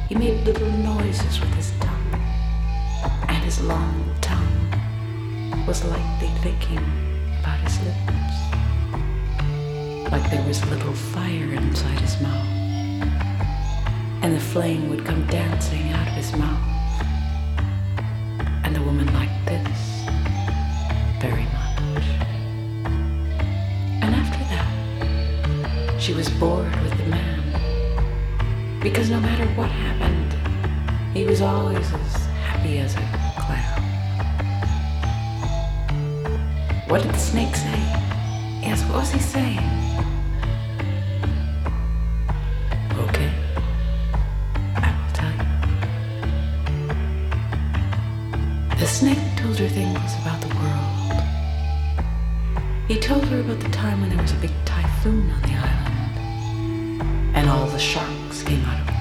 He made little noises with his tongue, and his long tongue was lightly licking about his lips, like there was a little fire inside his mouth, and the flame would come dancing out of his mouth. And the woman liked this very much. And after that, she was bored with the man, because no matter what happened, he was always as happy as a clown. What did the snake say? Yes, what was he saying? Okay, I will tell you. The snake told her things about the world. He told her about the time when there was a big typhoon on the island, and all the sharks came out of